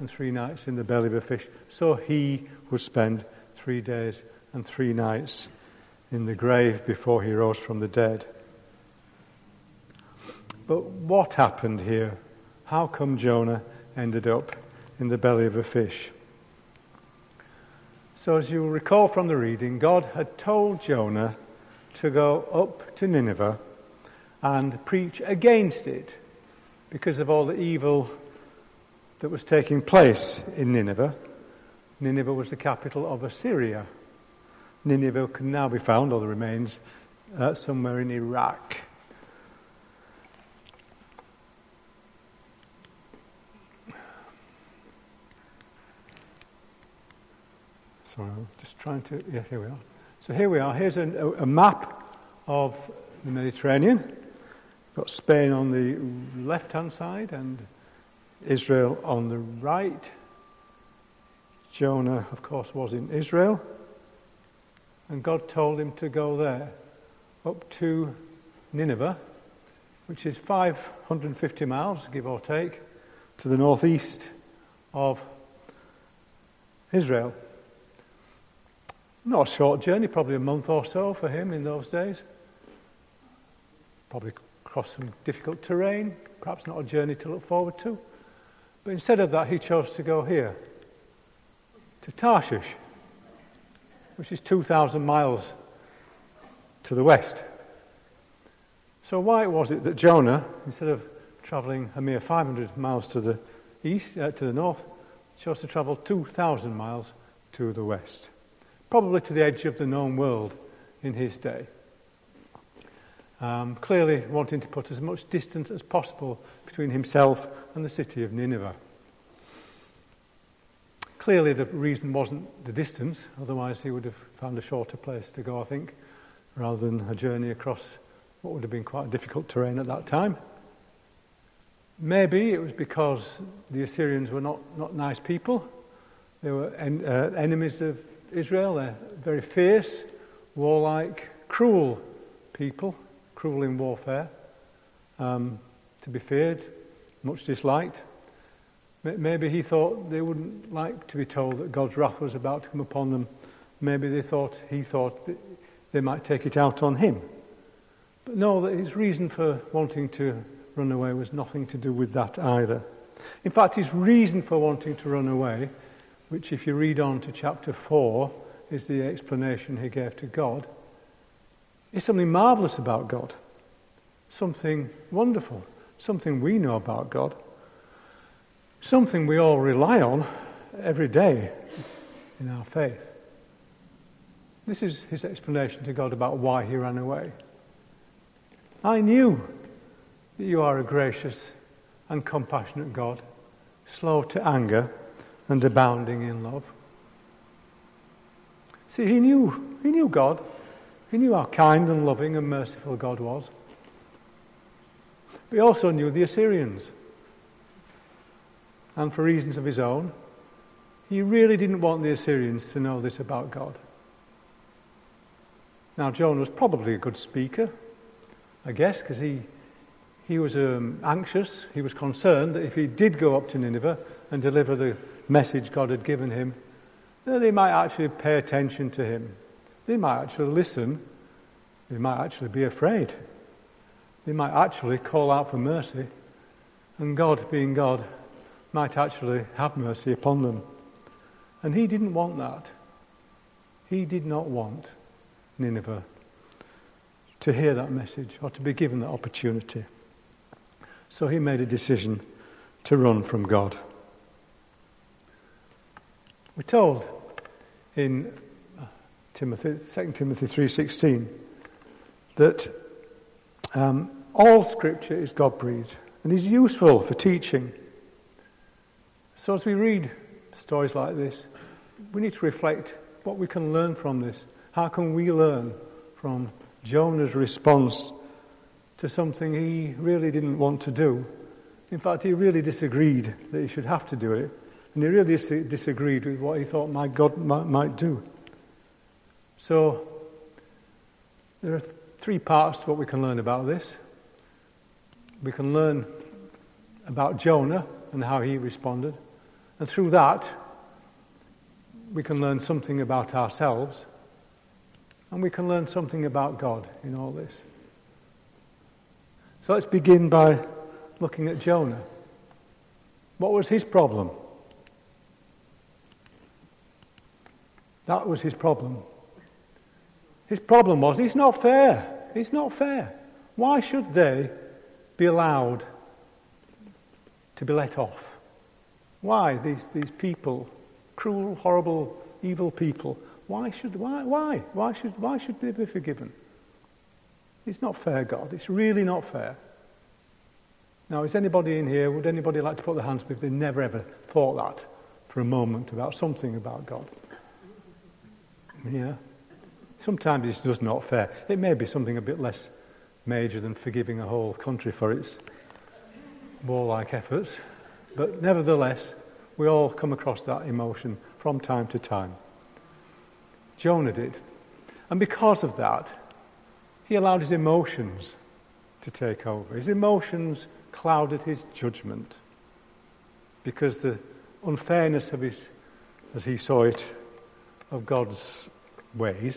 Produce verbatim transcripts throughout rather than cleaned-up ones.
and three nights in the belly of a fish. So he would spend three days and three nights in the grave before he rose from the dead. But what happened here? How come Jonah ended up in the belly of a fish? So as you'll recall from the reading, God had told Jonah to go up to Nineveh and preach against it because of all the evil that was taking place in Nineveh. Nineveh was the capital of Assyria. Nineveh can now be found, or the remains, uh, somewhere in Iraq. Sorry, I'm just trying to... Yeah, here we are. So here we are. Here's a, a map of the Mediterranean. We've got Spain on the left-hand side and Israel on the right. Jonah, of course, was in Israel. And God told him to go there, up to Nineveh, which is five hundred fifty miles, give or take, to the northeast of Israel. Not a short journey, probably a month or so for him in those days. Probably cross some difficult terrain, perhaps not a journey to look forward to. But instead of that, he chose to go here, to Tarshish, which is two thousand miles to the west. So why was it that Jonah, instead of travelling a mere five hundred miles to the east, uh, to the north, chose to travel two thousand miles to the west? Probably to the edge of the known world in his day. Um, clearly wanting to put as much distance as possible between himself and the city of Nineveh. Clearly the reason wasn't the distance, otherwise he would have found a shorter place to go, I think, rather than a journey across what would have been quite difficult terrain at that time. Maybe it was because the Assyrians were not, not nice people. They were en- uh, enemies of Israel. They're very fierce, warlike, cruel people, cruel in warfare, um, to be feared, much disliked. Maybe he thought they wouldn't like to be told that God's wrath was about to come upon them. Maybe they thought he thought that they might take it out on him. But no, that his reason for wanting to run away was nothing to do with that either. In fact, his reason for wanting to run away, which if you read on to chapter four, is the explanation he gave to God, is something marvellous about God, something wonderful, something we know about God, something we all rely on every day in our faith. This is his explanation to God about why he ran away. I knew that you are a gracious and compassionate God, slow to anger and abounding in love. See, he knew, he knew God. He knew how kind and loving and merciful God was. But he also knew the Assyrians. And for reasons of his own, he really didn't want the Assyrians to know this about God. Now, Jonah was probably a good speaker, I guess, because he he was um, anxious, he was concerned that if he did go up to Nineveh and deliver the message God had given him, that they might actually pay attention to him. They might actually listen. They might actually be afraid. They might actually call out for mercy. And God, being God, might actually have mercy upon them. And he didn't want that. He did not want Nineveh to hear that message or to be given that opportunity. So he made a decision to run from God. We're told in Timothy, Second Timothy three sixteen that um, all Scripture is God-breathed and is useful for teaching. So as we read stories like this, we need to reflect what we can learn from this. How can we learn from Jonah's response to something he really didn't want to do? In fact, he really disagreed that he should have to do it. And he really dis- disagreed with what he thought my God might, might do. So, there are th- three parts to what we can learn about this. We can learn about Jonah and how he responded. And through that, we can learn something about ourselves, and we can learn something about God in all this. So let's begin by looking at Jonah. What was his problem? That was his problem. His problem was, it's not fair. It's not fair. Why should they be allowed to be let off? Why? These these people, cruel, horrible, evil people. Why should why why why should why should they be forgiven? It's not fair, God. It's really not fair. Now, is anybody in here? Would anybody like to put their hands up if they never ever thought that for a moment about something about God? Yeah. Sometimes it's just not fair. It may be something a bit less major than forgiving a whole country for its warlike efforts, but nevertheless, we all come across that emotion from time to time. Jonah did. And because of that, he allowed his emotions to take over. His emotions clouded his judgment because the unfairness of his, as he saw it, of God's ways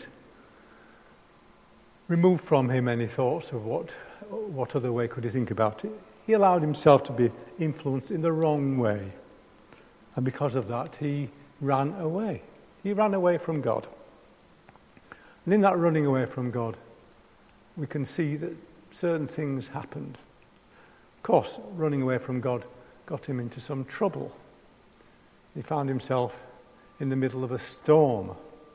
removed from him any thoughts of what what other way could he think about it. He allowed himself to be influenced in the wrong way. And because of that, he ran away. He ran away from God. And in that running away from God, we can see that certain things happened. Of course, running away from God got him into some trouble. He found himself in the middle of a storm.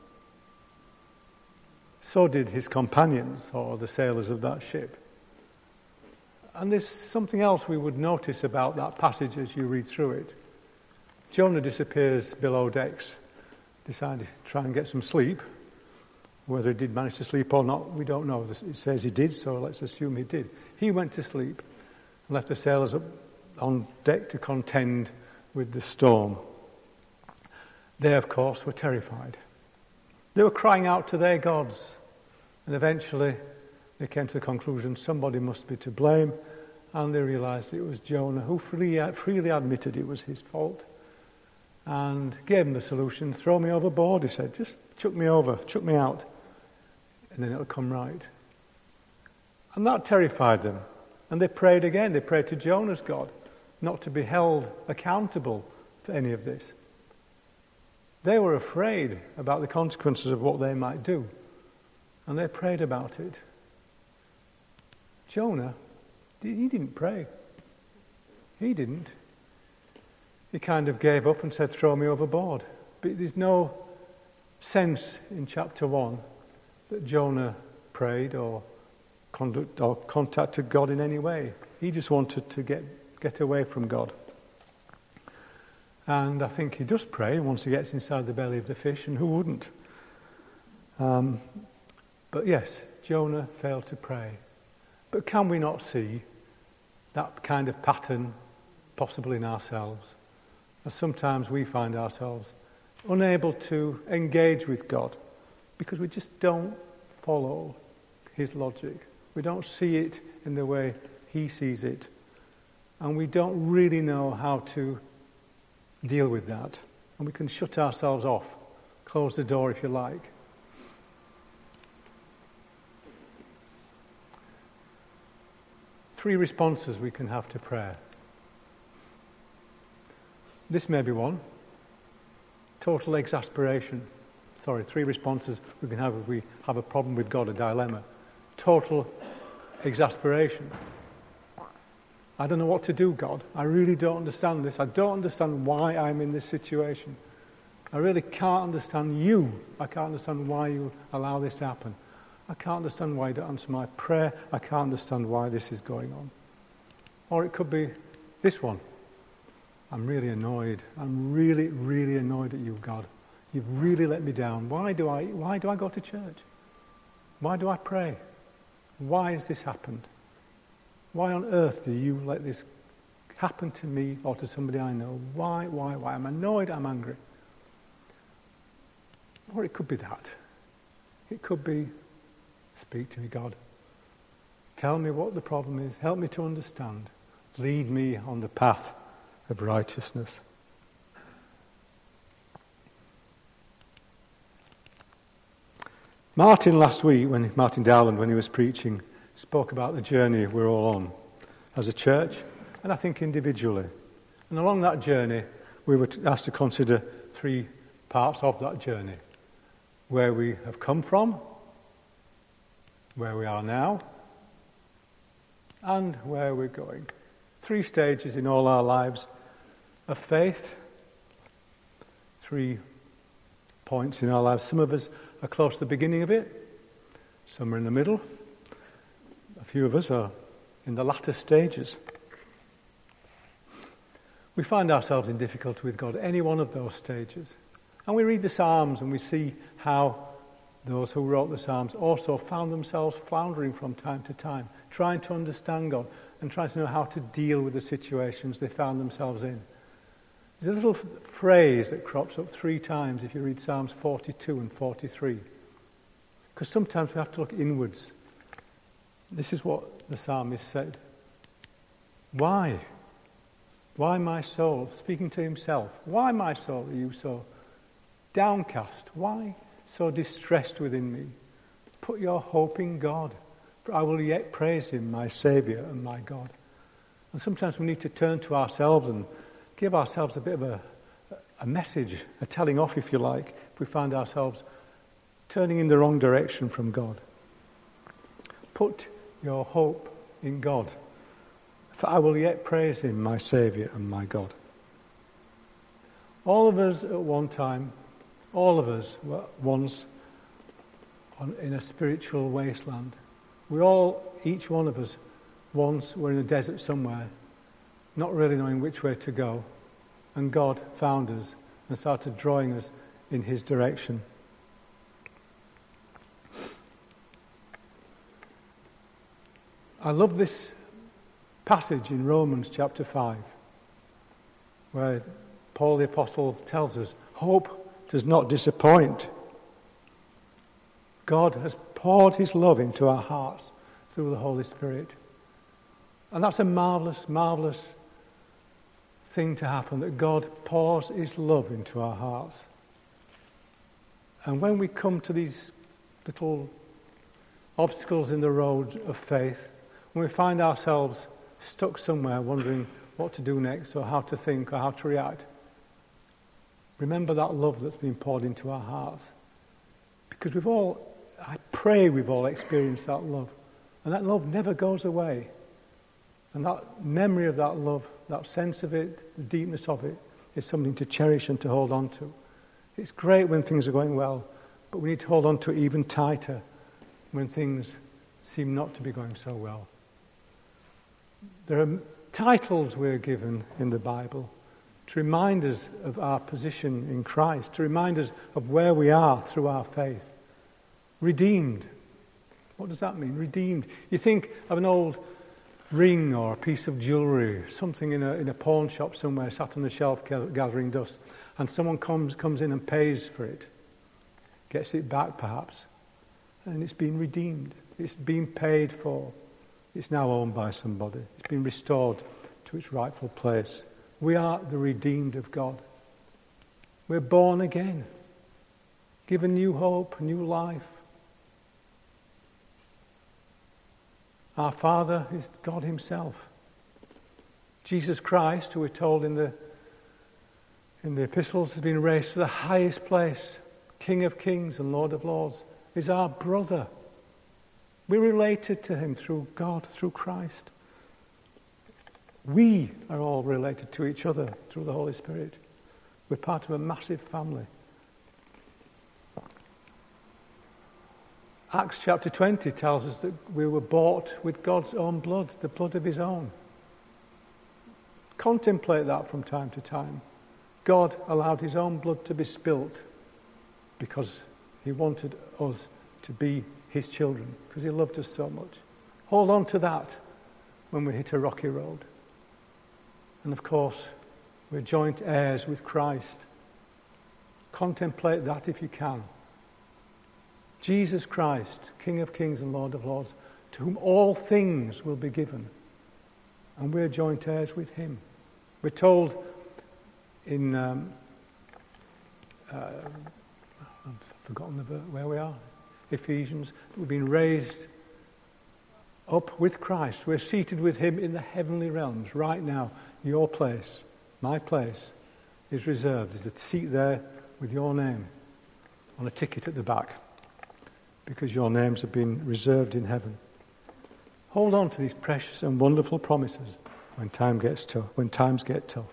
So did his companions, or the sailors of that ship. And there's something else we would notice about that passage as you read through it. Jonah disappears below decks, decided to try and get some sleep. Whether he did manage to sleep or not, we don't know. It says he did, so let's assume he did. He went to sleep and left the sailors up on deck to contend with the storm. They, of course, were terrified. They were crying out to their gods, and eventually they came to the conclusion somebody must be to blame, and they realized it was Jonah, who freely, freely admitted it was his fault, and gave him the solution. Throw me overboard, he said. Just chuck me over, chuck me out, and then it'll come right. And that terrified them, and they prayed again. They prayed to Jonah's God not to be held accountable for any of this. They were afraid about the consequences of what they might do, and they prayed about it. Jonah, he didn't pray. He didn't. He kind of gave up and said, throw me overboard. But there's no sense in chapter one that Jonah prayed or, conduct, or contacted God in any way. He just wanted to get, get away from God. And I think he does pray once he gets inside the belly of the fish, and who wouldn't? Um, but yes, Jonah failed to pray. But can we not see that kind of pattern possible in ourselves? As sometimes we find ourselves unable to engage with God because we just don't follow his logic. We don't see it in the way he sees it. And we don't really know how to deal with that. And we can shut ourselves off, close the door if you like. Three responses we can have to prayer. This may be one. Total exasperation. Sorry, three responses we can have if we have a problem with God, a dilemma. Total exasperation. I don't know what to do, God. I really don't understand this. I don't understand why I'm in this situation. I really can't understand you. I can't understand why you allow this to happen. I can't understand why you don't answer my prayer. I can't understand why this is going on. Or it could be this one. I'm really annoyed. I'm really, really annoyed at you, God. You've really let me down. Why do I, why do I go to church? Why do I pray? Why has this happened? Why on earth do you let this happen to me or to somebody I know? Why, why, why? I'm annoyed, I'm angry. Or it could be that. It could be, speak to me, God. Tell me what the problem is. Help me to understand. Lead me on the path of righteousness. Martin last week, when Martin Dowland, when he was preaching, spoke about the journey we're all on as a church, and I think individually. And along that journey, we were asked to consider three parts of that journey. Where we have come from, where we are now, and where we're going. Three stages in all our lives of faith. Three points in our lives. Some of us are close to the beginning of it. Some are in the middle. A few of us are in the latter stages. We find ourselves in difficulty with God at any one of those stages. And we read the Psalms and we see how those who wrote the Psalms also found themselves floundering from time to time, trying to understand God and trying to know how to deal with the situations they found themselves in. There's a little phrase that crops up three times if you read Psalms forty-two and forty-three. Because sometimes we have to look inwards. This is what the psalmist said. Why? Why, my soul, speaking to himself, why, my soul, are you so downcast? Why so distressed within me? Put your hope in God, for I will yet praise him, my Saviour and my God. And sometimes we need to turn to ourselves and give ourselves a bit of a, a message, a telling off, if you like, if we find ourselves turning in the wrong direction from God. Put your hope in God, for I will yet praise him, my Saviour and my God. All of us at one time, all of us were once on, in a spiritual wasteland. We all, each one of us, once were in a desert somewhere, not really knowing which way to go. And God found us and started drawing us in his direction. I love this passage in Romans chapter five, where Paul the Apostle tells us, hope does not disappoint. God has poured his love into our hearts through the Holy Spirit. And that's a marvellous, marvellous thing to happen, that God pours his love into our hearts. And when we come to these little obstacles in the road of faith, when we find ourselves stuck somewhere wondering what to do next or how to think or how to react, remember that love that's been poured into our hearts. Because we've all, I pray we've all experienced that love. And that love never goes away. And that memory of that love, that sense of it, the deepness of it, is something to cherish and to hold on to. It's great when things are going well, but we need to hold on to it even tighter when things seem not to be going so well. There are titles we're given in the Bible to remind us of our position in Christ, to remind us of where we are through our faith. Redeemed. What does that mean? Redeemed. You think of an old ring or a piece of jewellery, something in a in a pawn shop somewhere, sat on the shelf gathering dust, and someone comes comes in and pays for it, gets it back perhaps, and it's been redeemed. It's been paid for. It's now owned by somebody. It's been restored to its rightful place. We are the redeemed of God. We're born again, given new hope, new life. Our Father is God himself. Jesus Christ, who we're told in the in the epistles has been raised to the highest place, King of kings and Lord of lords, is our brother. We're related to him through God, through Christ. We are all related to each other through the Holy Spirit. We're part of a massive family. Acts chapter twenty tells us that we were bought with God's own blood, the blood of his own. Contemplate that from time to time. God allowed his own blood to be spilt because he wanted us to be his children, because he loved us so much. Hold on to that when we hit a rocky road. And of course, we're joint heirs with Christ. Contemplate that if you can. Jesus Christ, King of kings and Lord of lords, to whom all things will be given. And we're joint heirs with him. We're told in, um, uh, I've forgotten the, where we are. Ephesians, that we've been raised up with Christ. We're seated with him in the heavenly realms. Right now, your place, my place, is reserved. There's a seat there with your name on a ticket at the back, because your names have been reserved in heaven. Hold on to these precious and wonderful promises when time gets tough, when times get tough.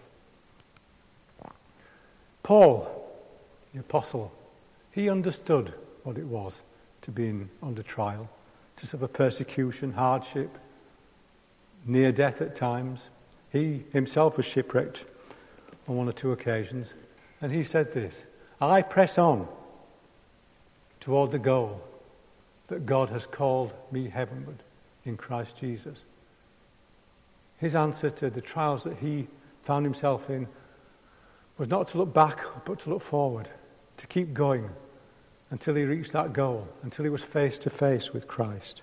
Paul, the apostle, he understood what it was to be in, under trial, to suffer persecution, hardship, near death at times. He himself was shipwrecked on one or two occasions, and he said this: I press on toward the goal that God has called me heavenward in Christ Jesus. His answer to the trials that he found himself in was not to look back, but to look forward, to keep going until he reached that goal, until he was face to face with Christ.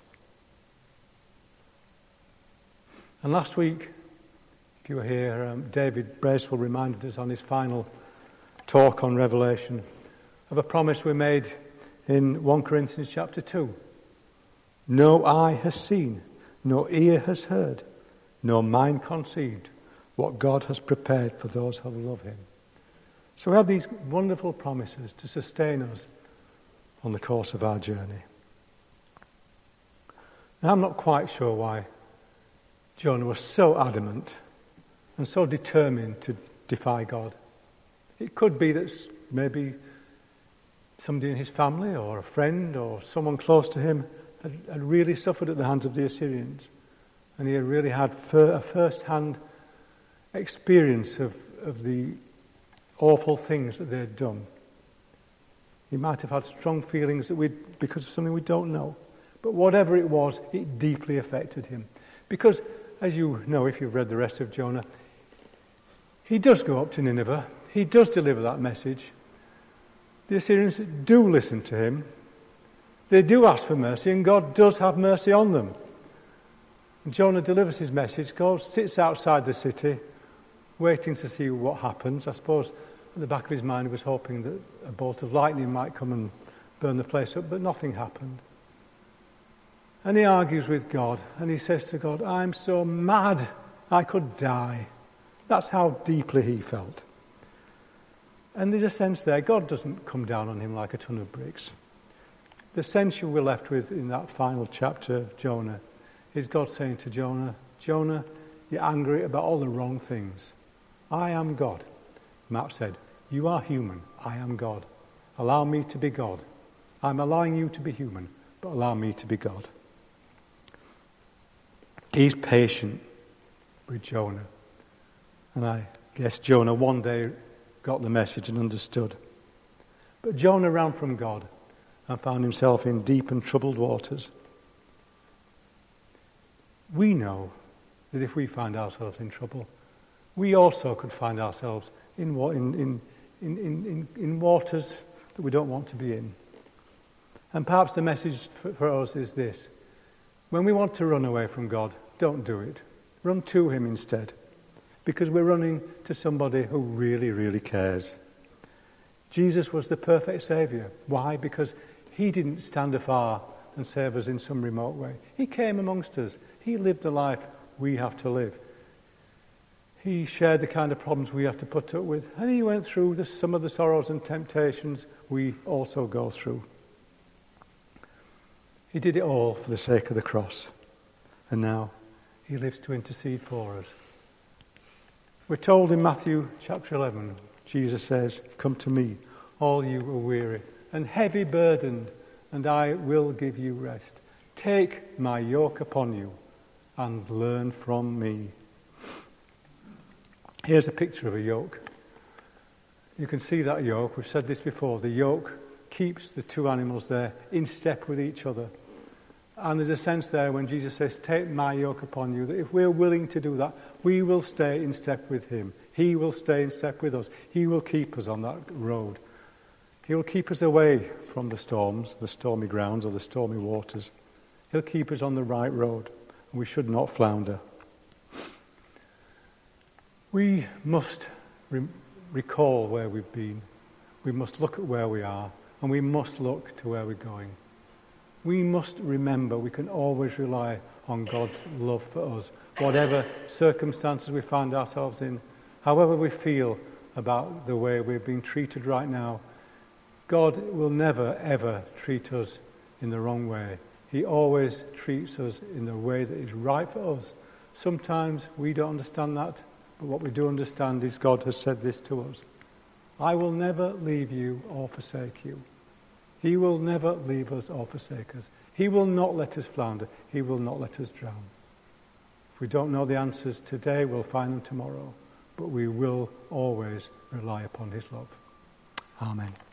And last week, if you were here, um, David Bracewell reminded us on his final talk on Revelation of a promise we made in First Corinthians chapter two. No eye has seen, no ear has heard, no mind conceived what God has prepared for those who love him. So we have these wonderful promises to sustain us on the course of our journey. Now, I'm not quite sure why Jonah was so adamant and so determined to defy God. It could be that maybe somebody in his family or a friend or someone close to him had, had really suffered at the hands of the Assyrians, and he had really had fir- a first-hand experience of, of the awful things that they had done. He might have had strong feelings that we, because of something we don't know. But whatever it was, it deeply affected him. Because, as you know, if you've read the rest of Jonah, he does go up to Nineveh. He does deliver that message. The Assyrians do listen to him. They do ask for mercy, and God does have mercy on them. And Jonah delivers his message, goes, sits outside the city, waiting to see what happens. I suppose at the back of his mind he was hoping that a bolt of lightning might come and burn the place up, but nothing happened. And he argues with God, and he says to God, I'm so mad I could die. That's how deeply he felt. And there's a sense there, God doesn't come down on him like a ton of bricks. The sense you were left with in that final chapter of Jonah is God saying to Jonah, Jonah, you're angry about all the wrong things. I am God. Matt said, you are human. I am God. Allow me to be God. I'm allowing you to be human, but allow me to be God. He's patient with Jonah. And I guess Jonah one day got the message and understood. But Jonah ran from God and found himself in deep and troubled waters. We know that if we find ourselves in trouble, we also could find ourselves in, in, in, in, in, in waters that we don't want to be in. And perhaps the message for, for us is this: when we want to run away from God, don't do it. Run to him instead, because we're running to somebody who really, really cares. Jesus was the perfect Saviour. Why? Because he didn't stand afar and save us in some remote way. He came amongst us. He lived the life we have to live. He shared the kind of problems we have to put up with, and he went through the, some of the sorrows and temptations we also go through. He did it all for the sake of the cross, and now he lives to intercede for us. We're told in Matthew chapter eleven, Jesus says, come to me, all you who are weary and heavy burdened, and I will give you rest. Take my yoke upon you and learn from me. Here's a picture of a yoke. You can see that yoke. We've said this before. The yoke keeps the two animals there in step with each other. And there's a sense there when Jesus says, take my yoke upon you, that if we're willing to do that, we will stay in step with him. He will stay in step with us. He will keep us on that road. He will keep us away from the storms, the stormy grounds or the stormy waters. He'll keep us on the right road, and we should not flounder. We must re- recall where we've been. We must look at where we are, and we must look to where we're going. we must remember we can always rely on God's love for us. Whatever circumstances we find ourselves in, however we feel about the way we're being treated right now, God will never, ever treat us in the wrong way. He always treats us in the way that is right for us. Sometimes we don't understand that, but what we do understand is God has said this to us. I will never leave you or forsake you. He will never leave us or forsake us. He will not let us flounder. He will not let us drown. If we don't know the answers today, we'll find them tomorrow. But we will always rely upon his love. Amen.